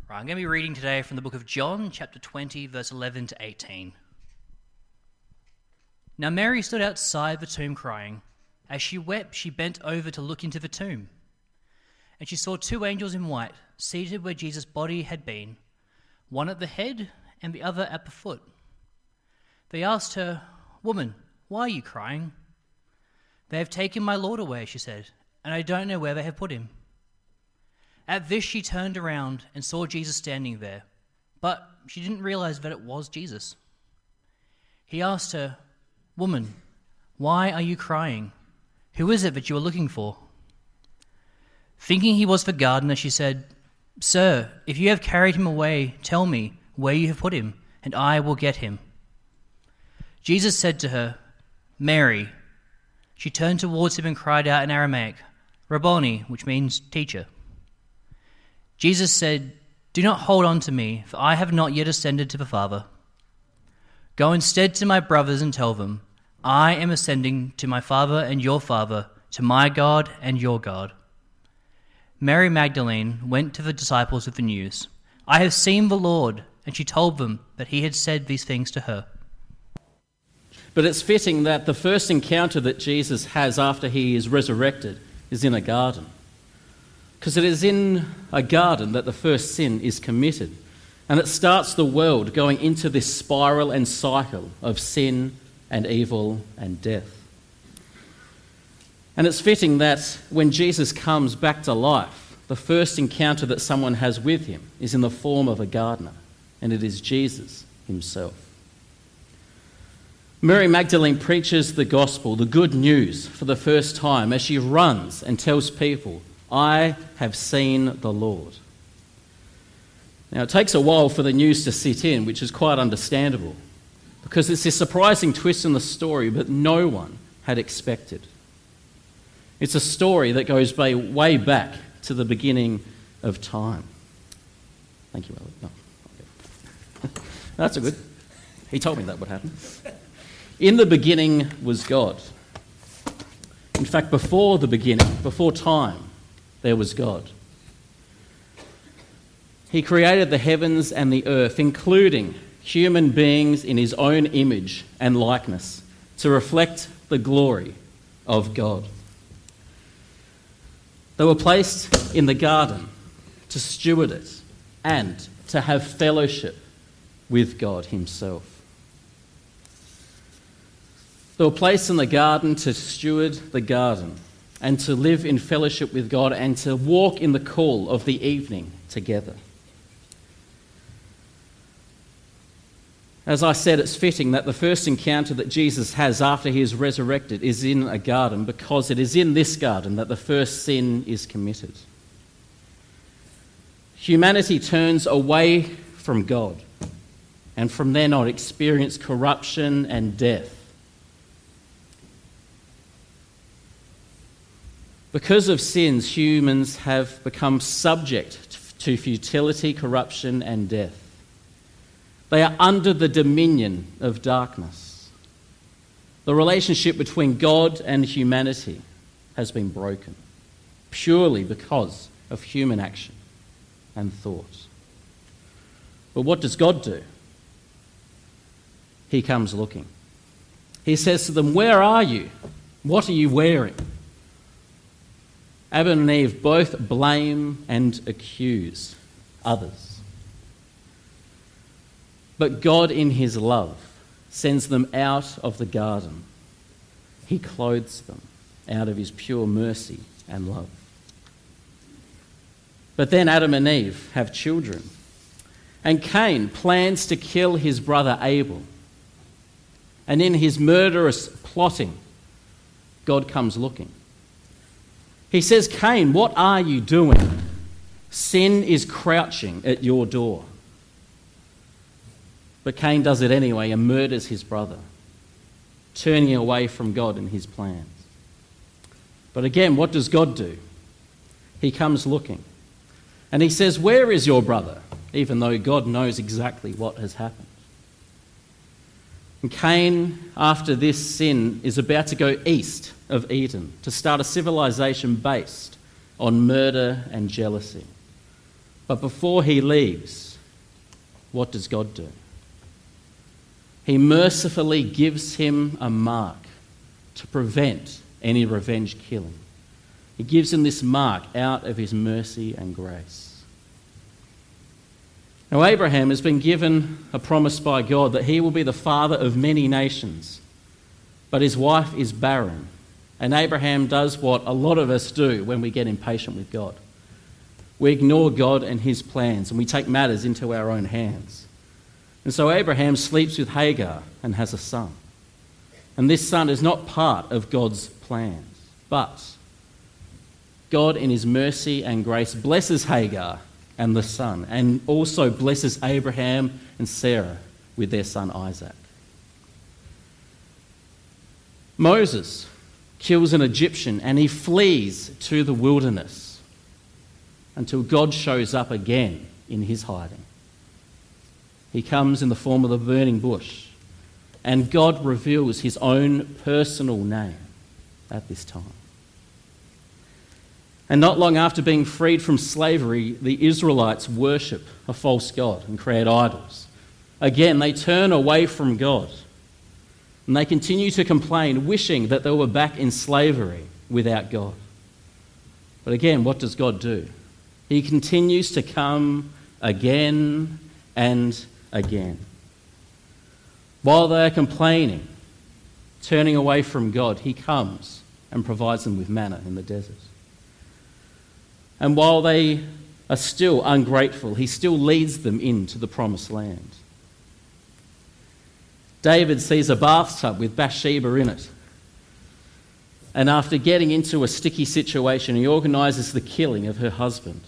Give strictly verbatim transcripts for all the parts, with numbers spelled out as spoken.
Right, I'm going to be reading today from the book of John, chapter twenty, verse eleven to eighteen. Now Mary stood outside the tomb crying. As she wept, she bent over to look into the tomb. And she saw two angels in white, seated where Jesus' body had been, one at the head and the other at the foot. They asked her, "Woman, why are you crying?" "They have taken my Lord away," she said, "and I don't know where they have put him." At this she turned around and saw Jesus standing there, but she didn't realize that it was Jesus. He asked her, "Woman, why are you crying? Who is it that you are looking for?" Thinking he was the gardener, she said, "Sir, if you have carried him away, tell me where you have put him, and I will get him." Jesus said to her, "Mary." She turned towards him and cried out in Aramaic, "Rabboni," which means teacher. Jesus said, "Do not hold on to me, for I have not yet ascended to the Father. Go instead to my brothers and tell them, I am ascending to my Father and your Father, to my God and your God." Mary Magdalene went to the disciples with the news, "I have seen the Lord," and she told them that he had said these things to her. But it's fitting that the first encounter that Jesus has after he is resurrected is in a garden. Because it is in a garden that the first sin is committed. And it starts the world going into this spiral and cycle of sin and evil and death. And it's fitting that when Jesus comes back to life, the first encounter that someone has with him is in the form of a gardener, and it is Jesus himself. Mary Magdalene preaches the gospel, the good news, for the first time as she runs and tells people, "I have seen the Lord." Now, it takes a while for the news to sit in, which is quite understandable, because it's a surprising twist in the story that no one had expected. It's a story that goes way, way back to the beginning of time. Thank you, Elliot. No, okay. That's a good. He told me that would happen. In the beginning was God. In fact, before the beginning, before time, there was God. He created the heavens and the earth, including human beings in his own image and likeness, to reflect the glory of God. They were placed in the garden to steward it and to have fellowship with God himself. They were placed in the garden to steward the garden and to live in fellowship with God and to walk in the cool of the evening together. As I said, it's fitting that the first encounter that Jesus has after he is resurrected is in a garden, because it is in this garden that the first sin is committed. Humanity turns away from God and from then on experience corruption and death. Because of sins, humans have become subject to futility, corruption, and death. They are under the dominion of darkness. The relationship between God and humanity has been broken, purely because of human action and thought. But what does God do? He comes looking. He says to them, "Where are you? What are you wearing?" Adam and Eve both blame and accuse others. But God, in his love, sends them out of the garden. He clothes them out of his pure mercy and love. But then Adam and Eve have children, and Cain plans to kill his brother Abel. And in his murderous plotting, God comes looking. He says, "Cain, what are you doing? Sin is crouching at your door." But Cain does it anyway and murders his brother, turning away from God and his plans. But again, what does God do? He comes looking. And he says, "Where is your brother?" Even though God knows exactly what has happened. And Cain, after this sin, is about to go east of Eden to start a civilization based on murder and jealousy. But before he leaves, what does God do? He mercifully gives him a mark to prevent any revenge killing. He gives him this mark out of his mercy and grace. Now, Abraham has been given a promise by God that he will be the father of many nations, but his wife is barren. And Abraham does what a lot of us do when we get impatient with God. We ignore God and his plans, and we take matters into our own hands. And so Abraham sleeps with Hagar and has a son. And this son is not part of God's plans, but God in his mercy and grace blesses Hagar and the son, and also blesses Abraham and Sarah with their son Isaac. Moses kills an Egyptian and he flees to the wilderness until God shows up again in his hiding. He comes in the form of the burning bush, and God reveals his own personal name at this time. And not long after being freed from slavery, the Israelites worship a false god and create idols. Again, they turn away from God, and they continue to complain, wishing that they were back in slavery without God. But again, what does God do? He continues to come again and again. While they are complaining, turning away from God, he comes and provides them with manna in the desert. And while they are still ungrateful, he still leads them into the promised land. David sees a bathtub with Bathsheba in it. And after getting into a sticky situation, he organises the killing of her husband.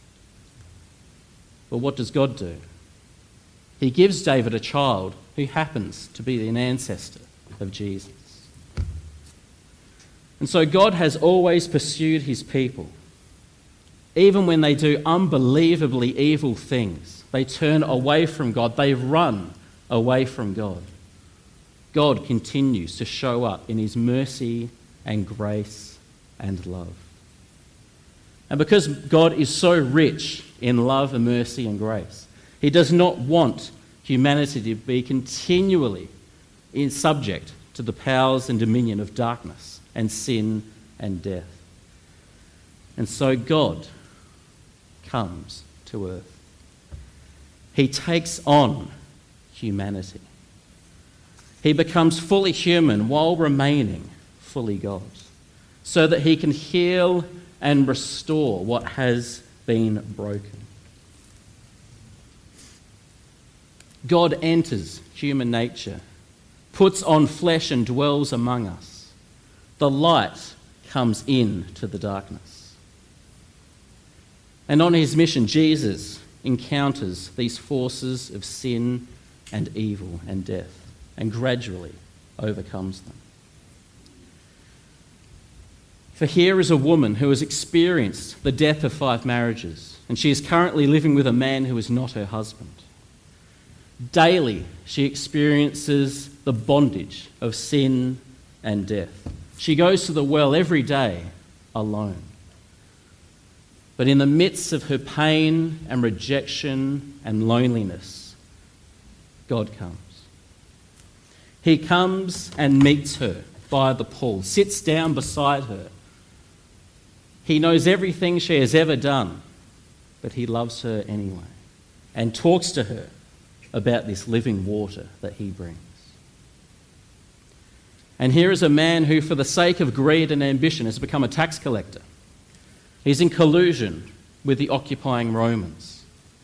But what does God do? He gives David a child who happens to be an ancestor of Jesus. And so God has always pursued his people. Even when they do unbelievably evil things, they turn away from God, they run away from God. God continues to show up in his mercy and grace and love. And because God is so rich in love and mercy and grace, he does not want humanity to be continually in subject to the powers and dominion of darkness and sin and death. And so God comes to earth. He takes on humanity. He becomes fully human while remaining fully God, so that he can heal and restore what has been broken. God enters human nature, puts on flesh and dwells among us. The light comes into the darkness. And on his mission, Jesus encounters these forces of sin and evil and death, and gradually overcomes them. For here is a woman who has experienced the death of five marriages, and she is currently living with a man who is not her husband. Daily, she experiences the bondage of sin and death. She goes to the well every day alone. But in the midst of her pain and rejection and loneliness, God comes. He comes and meets her by the pool, sits down beside her. He knows everything she has ever done, but he loves her anyway and talks to her about this living water that he brings. And here is a man who, for the sake of greed and ambition, has become a tax collector. He's in collusion with the occupying Romans.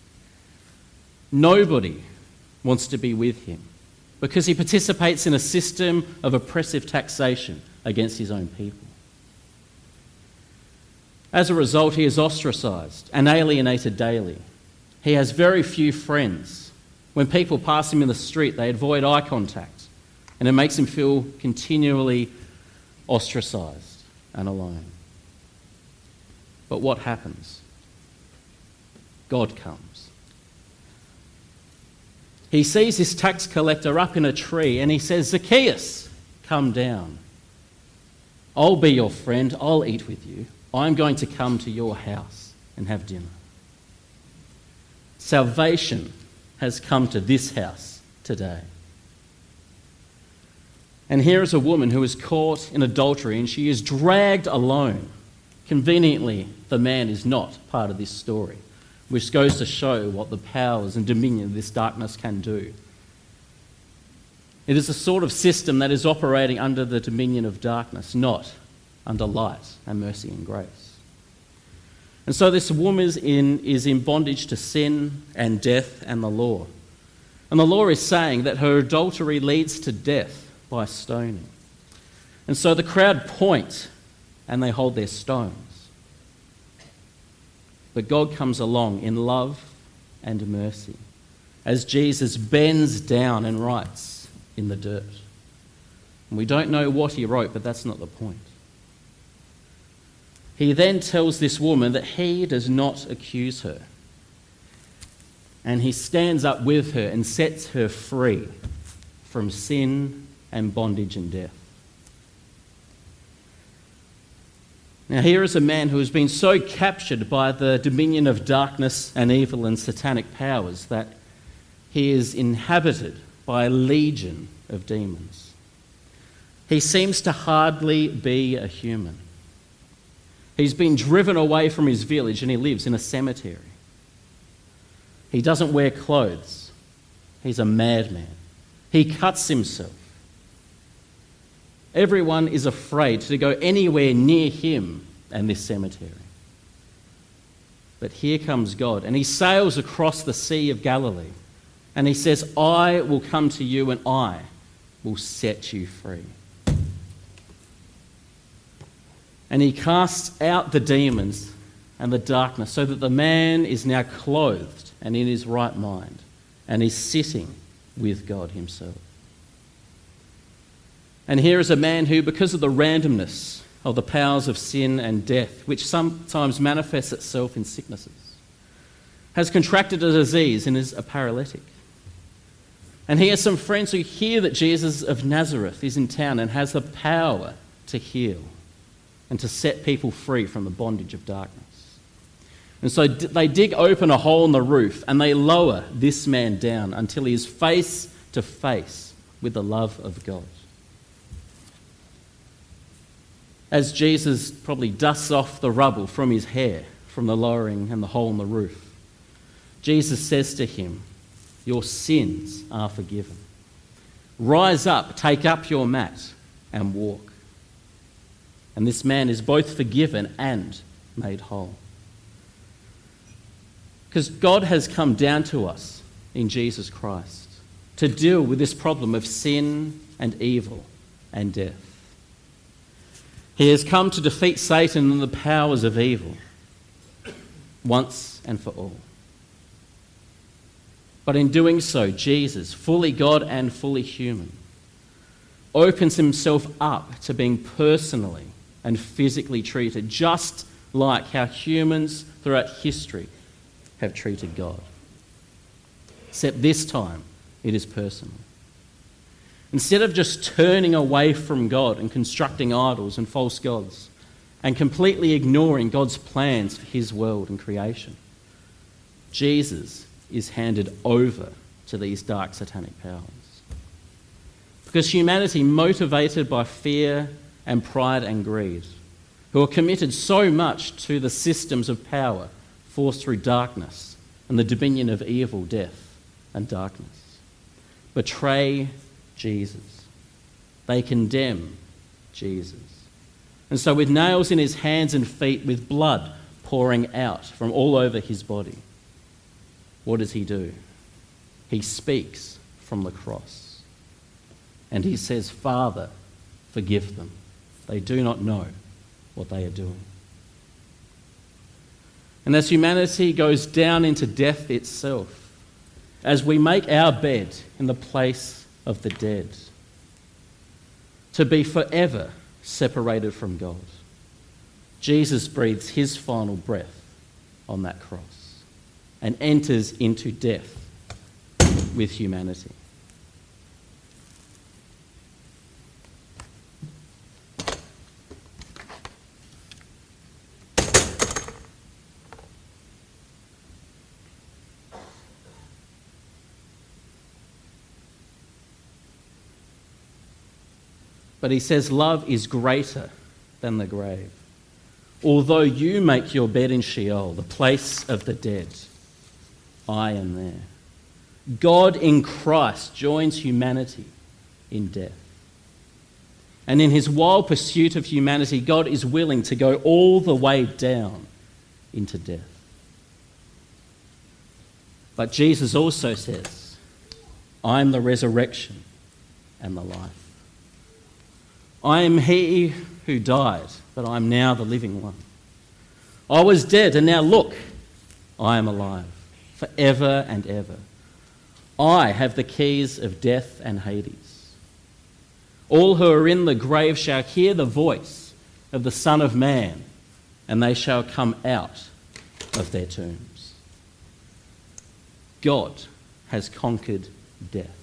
Nobody wants to be with him because he participates in a system of oppressive taxation against his own people. As a result, he is ostracised and alienated daily. He has very few friends. When people pass him in the street, they avoid eye contact, and it makes him feel continually ostracised and alone. But what happens? God comes. He sees this tax collector up in a tree and he says, "Zacchaeus, come down. I'll be your friend. I'll eat with you. I'm going to come to your house and have dinner." Salvation has come to this house today. And here is a woman who is caught in adultery and she is dragged alone. Conveniently, the man is not part of this story, which goes to show what the powers and dominion of this darkness can do. It is a sort of system that is operating under the dominion of darkness, not under light and mercy and grace. And so this woman is in, is in bondage to sin and death and the law. And the law is saying that her adultery leads to death by stoning. And so the crowd point and they hold their stones. But God comes along in love and mercy as Jesus bends down and writes in the dirt. And we don't know what he wrote, but that's not the point. He then tells this woman that he does not accuse her. And he stands up with her and sets her free from sin and bondage and death. Now, here is a man who has been so captured by the dominion of darkness and evil and satanic powers that he is inhabited by a legion of demons. He seems to hardly be a human. He's been driven away from his village and he lives in a cemetery. He doesn't wear clothes. He's a madman. He cuts himself. Everyone is afraid to go anywhere near him and this cemetery. But here comes God, and he sails across the Sea of Galilee, and he says, I will come to you and I will set you free. And he casts out the demons and the darkness so that the man is now clothed and in his right mind and is sitting with God himself. And here is a man who, because of the randomness of the powers of sin and death, which sometimes manifests itself in sicknesses, has contracted a disease and is a paralytic. And he has some friends who hear that Jesus of Nazareth is in town and has the power to heal and to set people free from the bondage of darkness. And so they dig open a hole in the roof and they lower this man down until he is face to face with the love of God. As Jesus probably dusts off the rubble from his hair from the lowering and the hole in the roof, Jesus says to him, your sins are forgiven. Rise up, take up your mat and walk. And this man is both forgiven and made whole. Because God has come down to us in Jesus Christ to deal with this problem of sin and evil and death. He has come to defeat Satan and the powers of evil once and for all. But in doing so, Jesus, fully God and fully human, opens himself up to being personally and physically treated just like how humans throughout history have treated God. Except this time, it is personal. Instead of just turning away from God and constructing idols and false gods and completely ignoring God's plans for his world and creation, Jesus is handed over to these dark satanic powers. Because humanity, motivated by fear and pride and greed, who are committed so much to the systems of power forced through darkness and the dominion of evil, death and darkness, betray Jesus. They condemn Jesus. And so with nails in his hands and feet, with blood pouring out from all over his body, what does he do? He speaks from the cross. And he says, Father, forgive them. They do not know what they are doing. And as humanity goes down into death itself, as we make our bed in the place of the dead, to be forever separated from God, Jesus breathes his final breath on that cross and enters into death with humanity. But he says love is greater than the grave. Although you make your bed in Sheol, the place of the dead, I am there. God in Christ joins humanity in death. And in his wild pursuit of humanity, God is willing to go all the way down into death. But Jesus also says, I am the resurrection and the life. I am he who died, but I am now the living one. I was dead, and now look, I am alive, forever and ever. I have the keys of death and Hades. All who are in the grave shall hear the voice of the Son of Man, and they shall come out of their tombs. God has conquered death.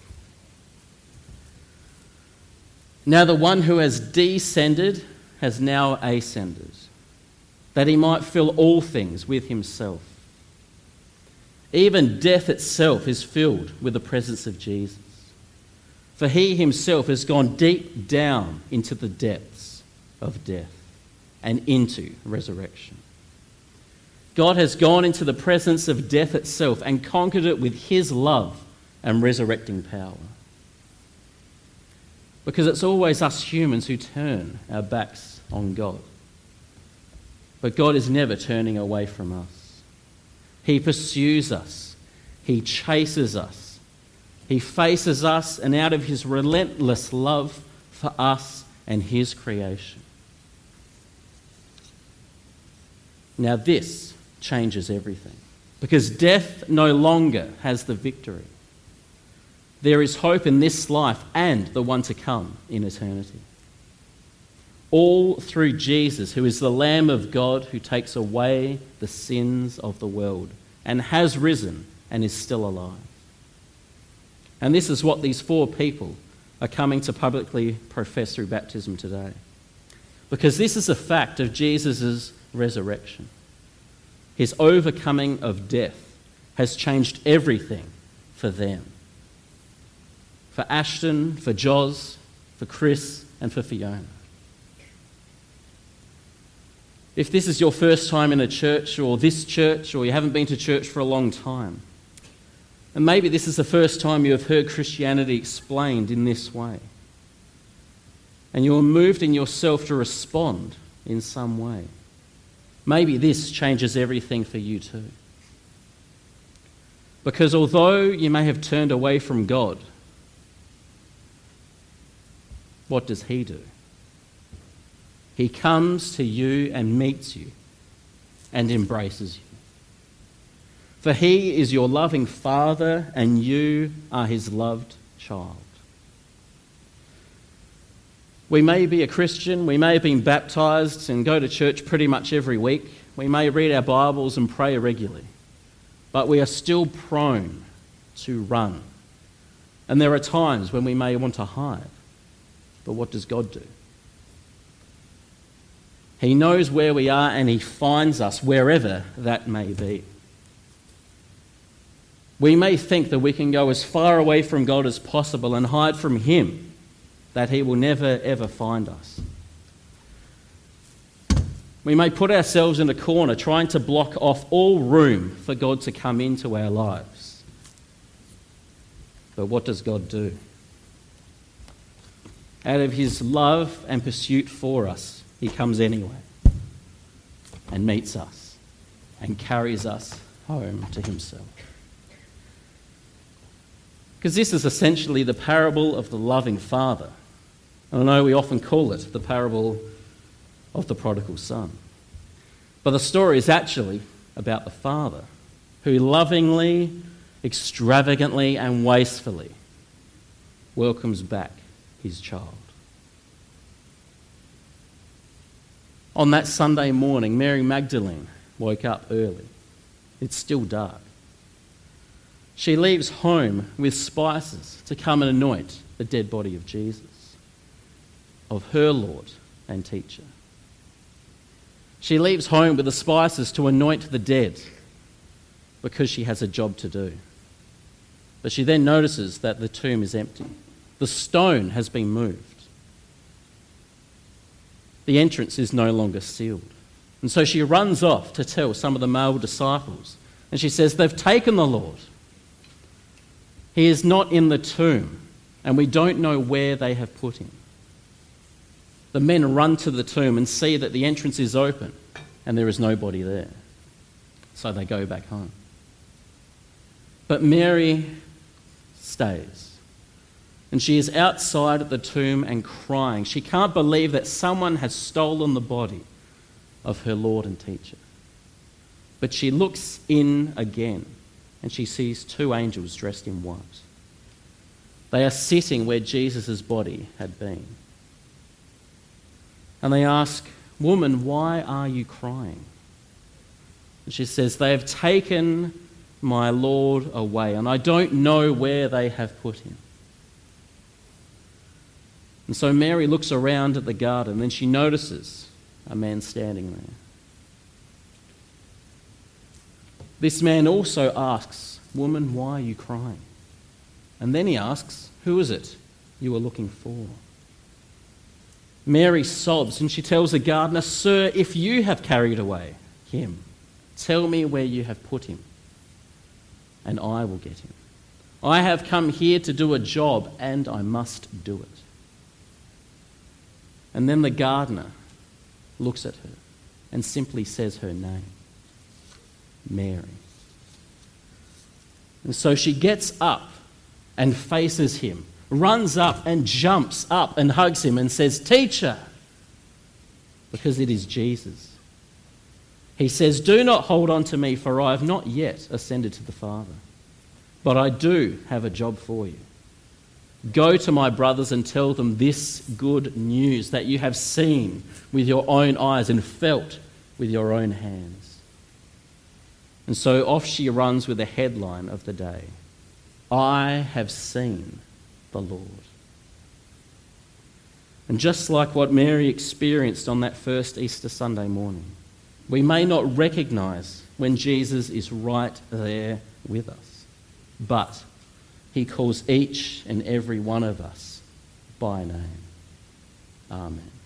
Now the one who has descended has now ascended, that he might fill all things with himself. Even death itself is filled with the presence of Jesus. For he himself has gone deep down into the depths of death and into resurrection. God has gone into the presence of death itself and conquered it with his love and resurrecting power. Because it's always us humans who turn our backs on God. But God is never turning away from us. He pursues us. He chases us. He faces us, and out of his relentless love for us and his creation. Now this changes everything, because death no longer has the victory. There is hope in this life and the one to come in eternity. All through Jesus, who is the Lamb of God who takes away the sins of the world and has risen and is still alive. And this is what these four people are coming to publicly profess through baptism today. Because this is a fact of Jesus' resurrection. His overcoming of death has changed everything for them. For Ashton, for Joz, for Chris, and for Fiona. If this is your first time in a church, or this church, or you haven't been to church for a long time, and maybe this is the first time you have heard Christianity explained in this way, and you're moved in yourself to respond in some way, maybe this changes everything for you too. Because although you may have turned away from God, what does he do? He comes to you and meets you and embraces you. For he is your loving Father and you are his loved child. We may be a Christian, we may have been baptised and go to church pretty much every week. We may read our Bibles and pray regularly, but we are still prone to run. And there are times when we may want to hide. But what does God do? He knows where we are and he finds us wherever that may be. We may think that we can go as far away from God as possible and hide from him, that he will never ever find us. We may put ourselves in a corner trying to block off all room for God to come into our lives. But what does God do? Out of his love and pursuit for us, he comes anyway and meets us and carries us home to himself. Because this is essentially the parable of the loving father. I know we often call it the parable of the prodigal son. But the story is actually about the father who lovingly, extravagantly and wastefully welcomes back his child. On that Sunday morning, Mary Magdalene woke up early. It's still dark. She leaves home with spices to come and anoint the dead body of Jesus, of her Lord and teacher. She leaves home with the spices to anoint the dead because she has a job to do. But she then notices that the tomb is empty. The stone has been moved. the entrance is no longer sealed. And so she runs off to tell some of the male disciples. And she says, they've taken the Lord. He is not in the tomb, and we don't know where they have put him. The men run to the tomb and see that the entrance is open and there is nobody there. So they go back home. But Mary stays. And she is outside at the tomb and crying. She can't believe that someone has stolen the body of her Lord and teacher. But she looks in again and she sees two angels dressed in white. They are sitting where Jesus' body had been. And they ask, woman, why are you crying? And she says, they have taken my Lord away, and I don't know where they have put him. And so Mary looks around at the garden, and she notices a man standing there. This man also asks, woman, why are you crying? And then he asks, who is it you are looking for? Mary sobs and she tells the gardener, sir, if you have carried away him, tell me where you have put him, and I will get him. I have come here to do a job, and I must do it. And then the gardener looks at her and simply says her name, Mary. And so she gets up and faces him, runs up and jumps up and hugs him and says, teacher, because it is Jesus. He says, do not hold on to me, for I have not yet ascended to the Father, but I do have a job for you. Go to my brothers and tell them this good news that you have seen with your own eyes and felt with your own hands. And so off she runs with the headline of the day, I have seen the Lord. And just like what Mary experienced on that first Easter Sunday morning, we may not recognise when Jesus is right there with us, but he calls each and every one of us by name. Amen.